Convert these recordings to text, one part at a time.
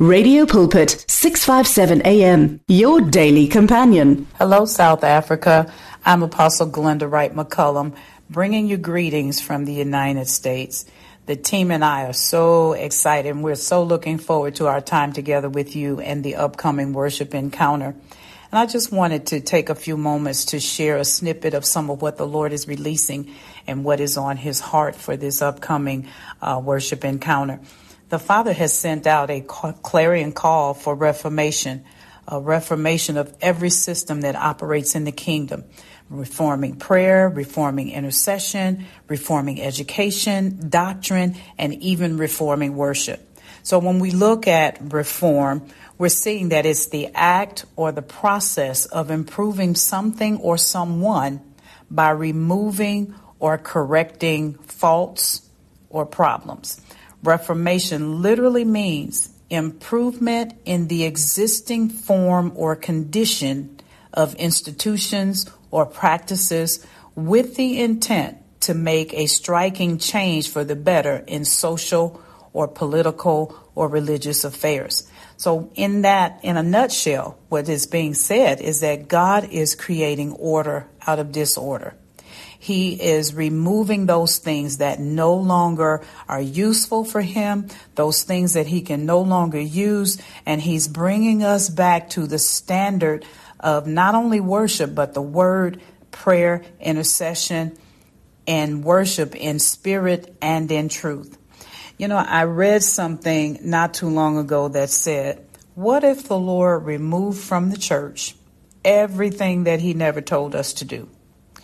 Radio Pulpit, 657 AM, your daily companion. Hello, South Africa. I'm Apostle Glenda Wright McCullum, bringing you greetings from the United States. The team and I are so excited, and we're so looking forward to our time together with you and the upcoming worship encounter. And I just wanted to take a few moments to share a snippet of some of what the Lord is releasing and what is on his heart for this upcoming worship encounter. The Father has sent out a clarion call for reformation, a reformation of every system that operates in the kingdom, reforming prayer, reforming intercession, reforming education, doctrine, and even reforming worship. So when we look at reform, we're seeing that it's the act or the process of improving something or someone by removing or correcting faults or problems. Reformation literally means improvement in the existing form or condition of institutions or practices with the intent to make a striking change for the better in social or political or religious affairs. So in a nutshell, what is being said is that God is creating order out of disorder. He is removing those things that no longer are useful for him, those things that he can no longer use, and he's bringing us back to the standard of not only worship, but the word, prayer, intercession, and worship in spirit and in truth. You know, I read something not too long ago that said, what if the Lord removed from the church everything that he never told us to do?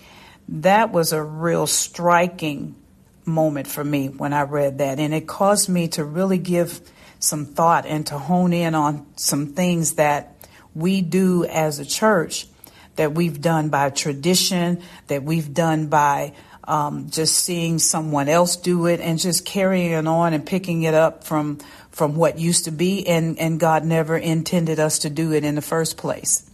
That was a real striking moment for me when I read that. And it caused me to really give some thought and to hone in on some things that we do as a church that we've done by tradition, that we've done by just seeing someone else do it and just carrying it on and picking it up from what used to be. And God never intended us to do it in the first place.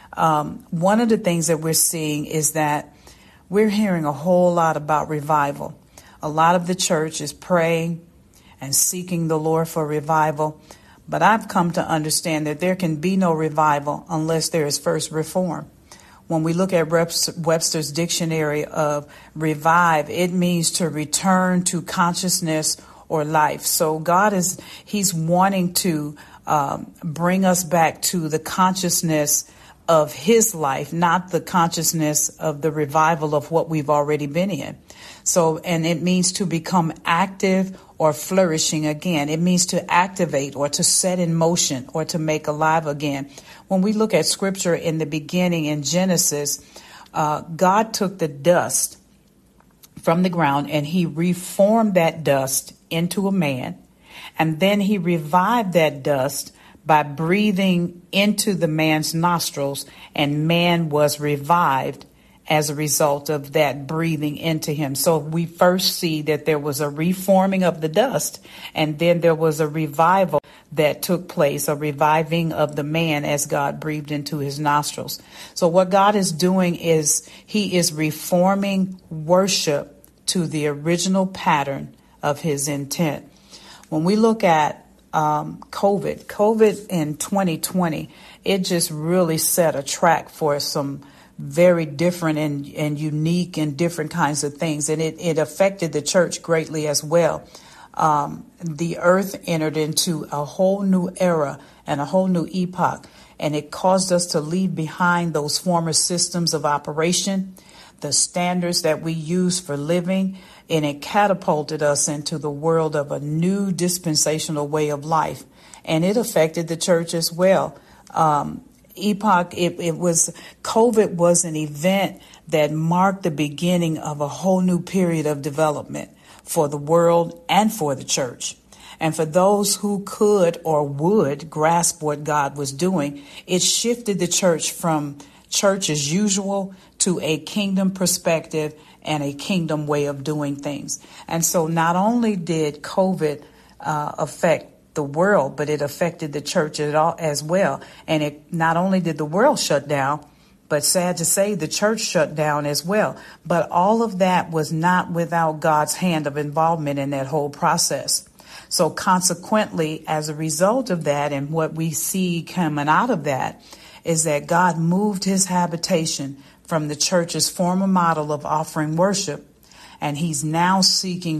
One of the things that we're seeing is that we're hearing a whole lot about revival. A lot of the church is praying and seeking the Lord for revival. But I've come to understand that there can be no revival unless there is first reform. When we look at Webster's dictionary of revive, it means to return to consciousness or life. So he's wanting to bring us back to the consciousness of his life, not the consciousness of the revival of what we've already been in. So, and it means to become active or flourishing again. It means to activate or to set in motion or to make alive again. When we look at scripture in the beginning in Genesis, God took the dust from the ground and he reformed that dust into a man. And then he revived that dust by breathing into the man's nostrils, and man was revived as a result of that breathing into him. So we first see that there was a reforming of the dust, and then there was a revival that took place, a reviving of the man as God breathed into his nostrils. So what God is doing is he is reforming worship to the original pattern of his intent. When we look at COVID in 2020, it just really set a track for some very different and unique and different kinds of things. And it affected the church greatly as well. The earth entered into a whole new era and a whole new epoch. And it caused us to leave behind those former systems of operation, the standards that we use for living, and it catapulted us into the world of a new dispensational way of life. And it affected the church as well. COVID was an event that marked the beginning of a whole new period of development for the world and for the church. And for those who could or would grasp what God was doing, it shifted the church from church as usual to a kingdom perspective and a kingdom way of doing things. And so not only did COVID affect the world, but it affected the church as well. And it not only did the world shut down, but sad to say, the church shut down as well. But all of that was not without God's hand of involvement in that whole process. So consequently, as a result of that, and what we see coming out of that, is that God moved his habitation from the church's former model of offering worship, and he's now seeking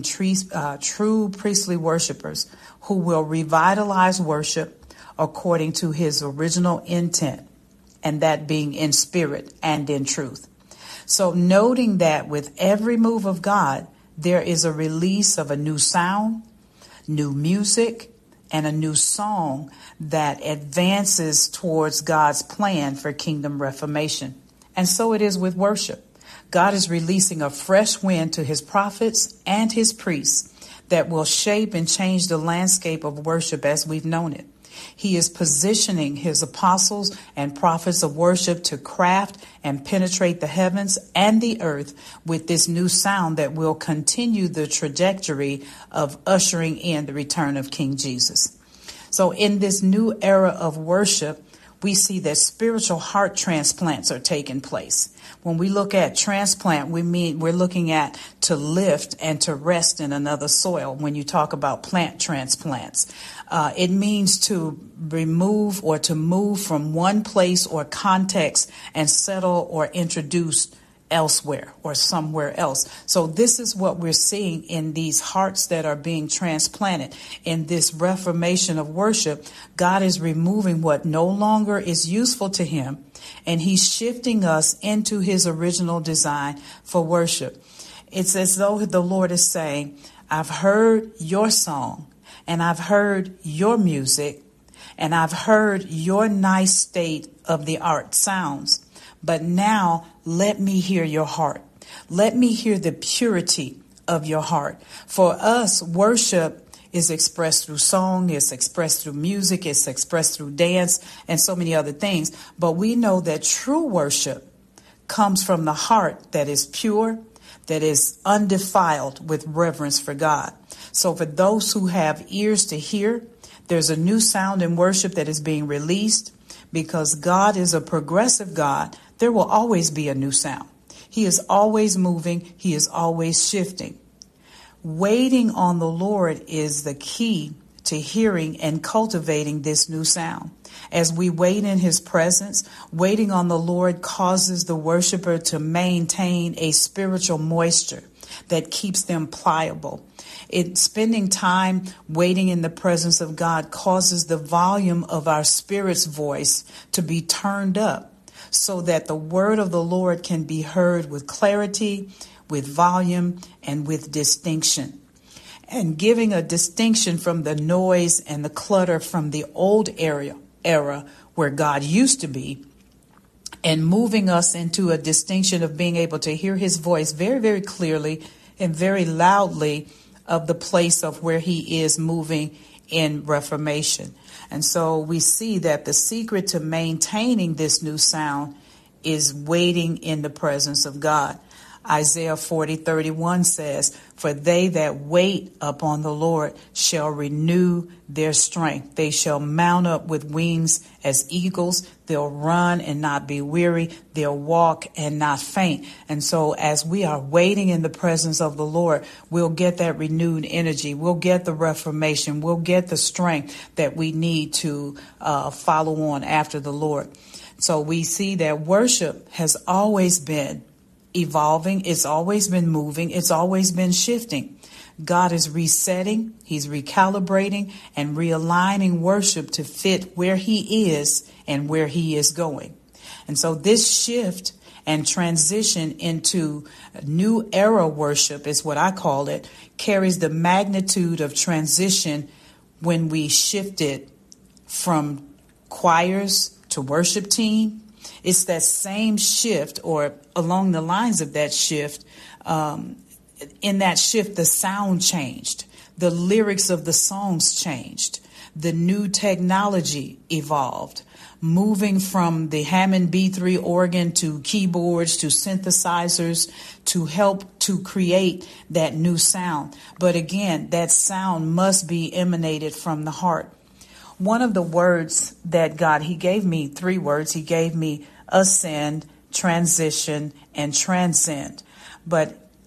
true priestly worshipers who will revitalize worship according to his original intent, and that being in spirit and in truth. So noting that with every move of God, there is a release of a new sound, new music, and a new song that advances towards God's plan for kingdom reformation. And so it is with worship. God is releasing a fresh wind to his prophets and his priests that will shape and change the landscape of worship as we've known it. He is positioning his apostles and prophets of worship to craft and penetrate the heavens and the earth with this new sound that will continue the trajectory of ushering in the return of King Jesus. So in this new era of worship, we see that spiritual heart transplants are taking place. When we look at transplant, we're looking at to lift and to rest in another soil. When you talk about plant transplants, it means to remove or to move from one place or context and settle or introduce elsewhere or somewhere else. So this is what we're seeing in these hearts that are being transplanted. In this reformation of worship, God is removing what no longer is useful to him, and he's shifting us into his original design for worship. It's as though the Lord is saying, I've heard your song, and I've heard your music, and I've heard your nice state of the art sounds. But now let me hear your heart. Let me hear the purity of your heart. For us, worship is expressed through song, it's expressed through music, it's expressed through dance, and so many other things. But we know that true worship comes from the heart that is pure, that is undefiled with reverence for God. So for those who have ears to hear, there's a new sound in worship that is being released. Because God is a progressive God, there will always be a new sound. He is always moving. He is always shifting. Waiting on the Lord is the key to hearing and cultivating this new sound. As we wait in his presence, waiting on the Lord causes the worshiper to maintain a spiritual moisture that keeps them pliable. Spending time waiting in the presence of God causes the volume of our spirit's voice to be turned up so that the word of the Lord can be heard with clarity, with volume, and with distinction. And giving a distinction from the noise and the clutter from the old era where God used to be, and moving us into a distinction of being able to hear his voice very, very clearly and very loudly of the place of where he is moving in reformation. And so we see that the secret to maintaining this new sound is waiting in the presence of God. Isaiah 40:31 says, "For they that wait upon the Lord shall renew their strength. They shall mount up with wings as eagles. They'll run and not be weary. They'll walk and not faint." And so as we are waiting in the presence of the Lord, we'll get that renewed energy. We'll get the reformation. We'll get the strength that we need to follow on after the Lord. So we see that worship has always been evolving. It's always been moving. It's always been shifting. God is resetting. He's recalibrating and realigning worship to fit where he is and where he is going. And so this shift and transition into new era worship is what I call it, carries the magnitude of transition when we shifted from choirs to worship team. It's that same shift, or along the lines of that shift. In that shift, the sound changed. The lyrics of the songs changed. The new technology evolved, moving from the Hammond B3 organ to keyboards to synthesizers to help to create that new sound. But again, that sound must be emanated from the heart. One of the words that God, he gave me 3 words. He gave me ascend, transition, and transcend. But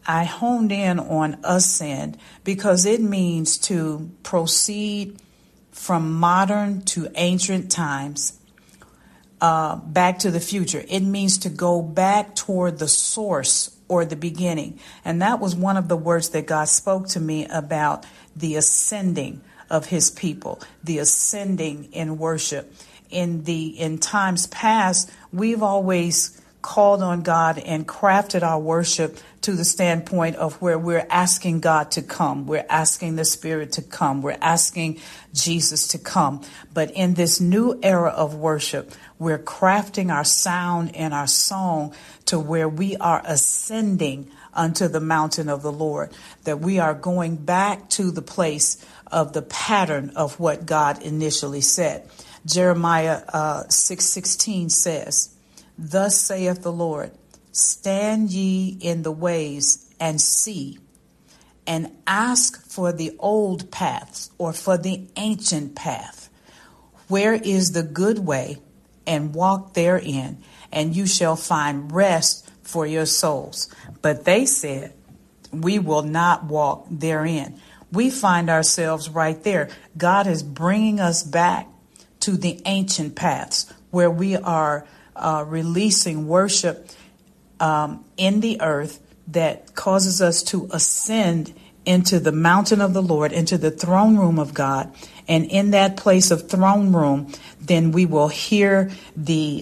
I honed in on ascend because it means to proceed from modern to ancient times, back to the future. It means to go back toward the source or the beginning. And that was one of the words that God spoke to me about, the ascending of his people, the ascending in worship. In times past, we've always called on God and crafted our worship to the standpoint of where we're asking God to come. We're asking the Spirit to come. We're asking Jesus to come. But in this new era of worship, we're crafting our sound and our song to where we are ascending unto the mountain of the Lord, that we are going back to the place of the pattern of what God initially said. Jeremiah 6:16 says, "Thus saith the Lord, stand ye in the ways and see, and ask for the old paths," or for the ancient path. "Where is the good way, and walk therein, and you shall find rest for your souls." But they said, "We will not walk therein." We find ourselves right there. God is bringing us back to the ancient paths where we are releasing worship in the earth that causes us to ascend into the mountain of the Lord, into the throne room of God. And in that place of throne room, then we will hear the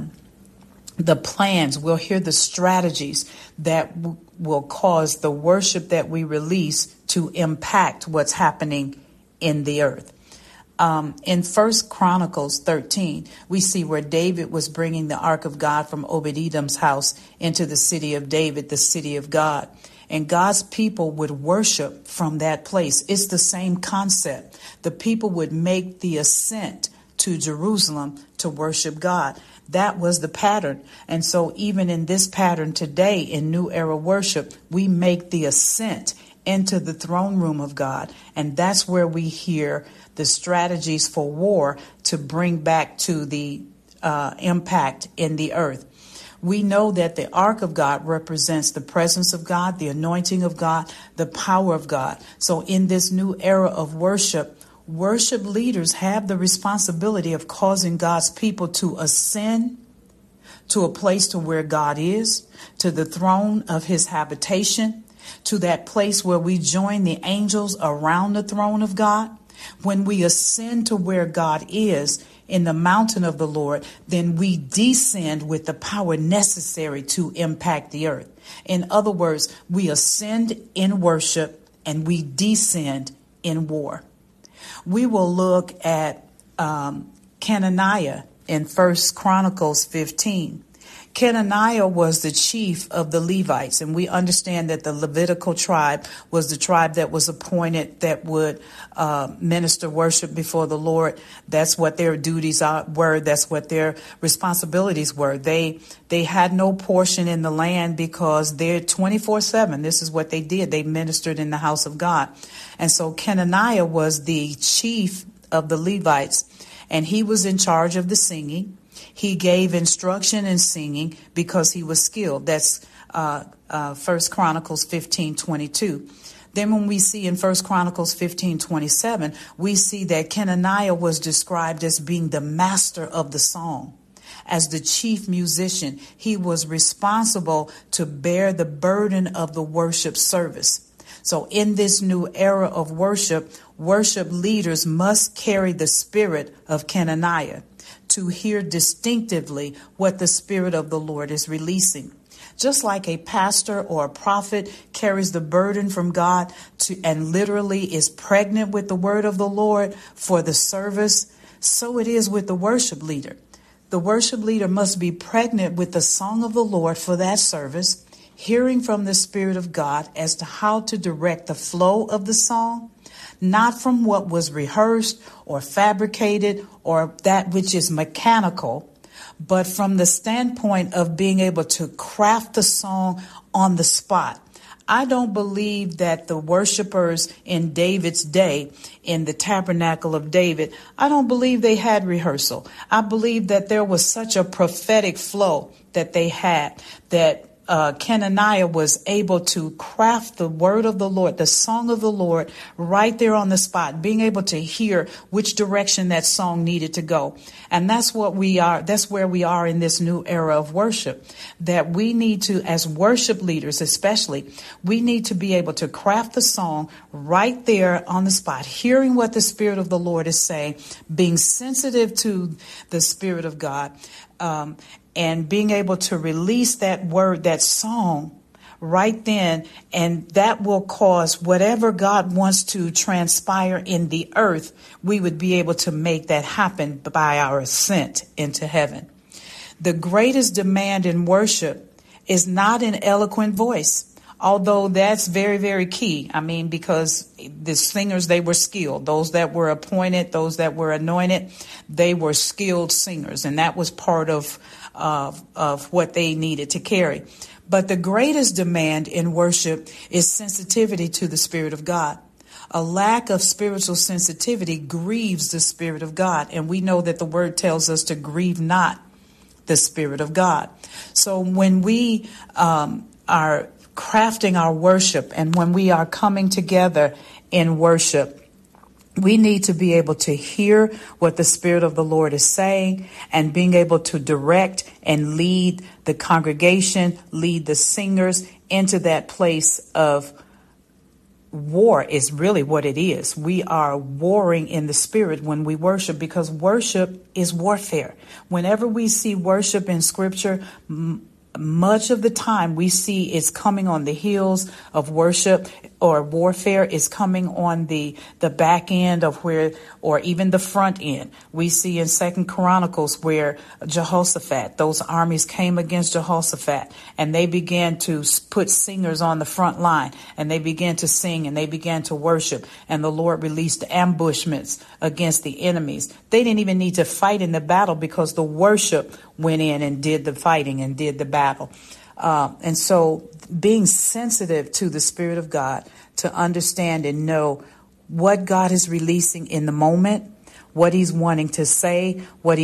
plans, we'll hear the strategies that will cause the worship that we release to impact what's happening in the earth. In 1 Chronicles 13, we see where David was bringing the ark of God from Obed-Edom's house into the city of David, the city of God. And God's people would worship from that place. It's the same concept. The people would make the ascent to Jerusalem to worship God. That was the pattern. And so even in this pattern today, in New Era worship, we make the ascent into the throne room of God. And that's where we hear the strategies for war to bring back to the impact in the earth. We know that the ark of God represents the presence of God, the anointing of God, the power of God. So in this new era of worship, worship leaders have the responsibility of causing God's people to ascend to a place to where God is, to the throne of his habitation, to that place where we join the angels around the throne of God. When we ascend to where God is in the mountain of the Lord, then we descend with the power necessary to impact the earth. In other words, we ascend in worship and we descend in war. We will look at Kenaniah in 1 Chronicles 15. Kenaniah was the chief of the Levites, and we understand that the Levitical tribe was the tribe that was appointed that would minister worship before the Lord. That's what their duties were. That's what their responsibilities were. They had no portion in the land because they're 24/7. This is what they did. They ministered in the house of God. And so Kenaniah was the chief of the Levites, and he was in charge of the singing. He gave instruction in singing because he was skilled. That's 1 Chronicles 15:22. Then when we see in 1 Chronicles 15:27, we see that Kenaniah was described as being the master of the song. As the chief musician, he was responsible to bear the burden of the worship service. So in this new era of worship, worship leaders must carry the spirit of Kenaniah to hear distinctively what the Spirit of the Lord is releasing. Just like a pastor or a prophet carries the burden from God and literally is pregnant with the word of the Lord for the service, so it is with the worship leader. The worship leader must be pregnant with the song of the Lord for that service, hearing from the Spirit of God as to how to direct the flow of the song, not from what was rehearsed or fabricated or that which is mechanical, but from the standpoint of being able to craft the song on the spot. I don't believe that the worshipers in David's day, in the tabernacle of David, I don't believe they had rehearsal. I believe that there was such a prophetic flow that they had, that Kenaniah was able to craft the word of the Lord, the song of the Lord, right there on the spot, being able to hear which direction that song needed to go. And that's what we are. That's where we are in this new era of worship, that we need to, as worship leaders especially, we need to be able to craft the song right there on the spot, hearing what the Spirit of the Lord is saying, being sensitive to the Spirit of God, and being able to release that word, that song right then. And that will cause whatever God wants to transpire in the earth, we would be able to make that happen by our ascent into heaven. The greatest demand in worship is not an eloquent voice, although that's very, very key. I mean, because the singers, they were skilled. Those that were appointed, those that were anointed, they were skilled singers. And that was part of what they needed to carry. But the greatest demand in worship is sensitivity to the Spirit of God. A lack of spiritual sensitivity grieves the Spirit of God. And we know that the word tells us to grieve not the Spirit of God. So when we are crafting our worship and when we are coming together in worship, we need to be able to hear what the Spirit of the Lord is saying and being able to direct and lead the congregation, lead the singers into that place of war is really what it is. We are warring in the Spirit when we worship, because worship is warfare. Whenever we see worship in Scripture, much of the time we see it's coming on the heels of worship, or warfare is coming on the back end of where, or even the front end. We see in 2 Chronicles where Jehoshaphat, those armies came against Jehoshaphat, and they began to put singers on the front line, and they began to sing and they began to worship, and the Lord released ambushments against the enemies. They didn't even need to fight in the battle because the worship went in and did the fighting and did the battle. And so being sensitive to the Spirit of God, to understand and know what God is releasing in the moment, what he's wanting to say,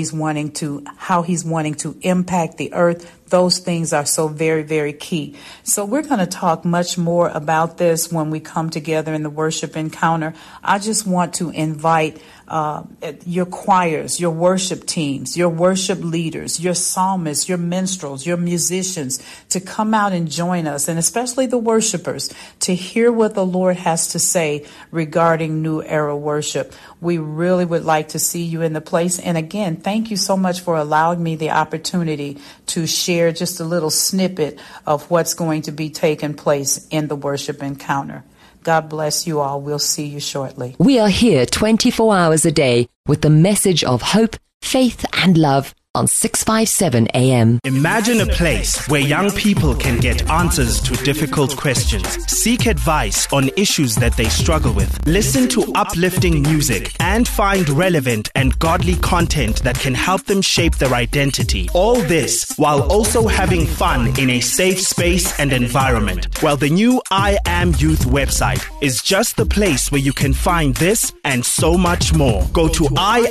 how he's wanting to impact the earth. Those things are so very, very key. So we're going to talk much more about this when we come together in the worship encounter. I just want to invite your choirs, your worship teams, your worship leaders, your psalmists, your minstrels, your musicians to come out and join us, and especially the worshipers, to hear what the Lord has to say regarding New Era worship. We really would like to see you in the place. And again, thank you so much for allowing me the opportunity to share just a little snippet of what's going to be taking place in the worship encounter. God bless you all. We'll see you shortly. We are here 24 hours a day with the message of hope, faith, and love on 657 AM. Imagine a place where young people can get answers to difficult questions, seek advice on issues that they struggle with, listen to uplifting music, and find relevant and godly content that can help them shape their identity. All this while also having fun in a safe space and environment. Well, the new I Am Youth website is just the place where you can find this and so much more. Go to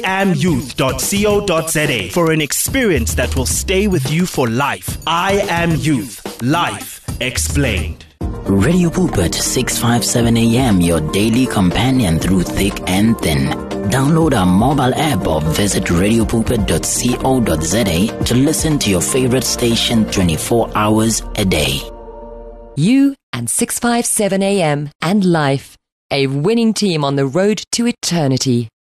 iamyouth.co.za for an experience that will stay with you for life. I Am Youth. Life explained. Radio Pulpit 657 AM, your daily companion through thick and thin. Download our mobile app or visit radiopulpit.co.za to listen to your favorite station 24 hours a day. You and 657 AM and life, a winning team on the road to eternity.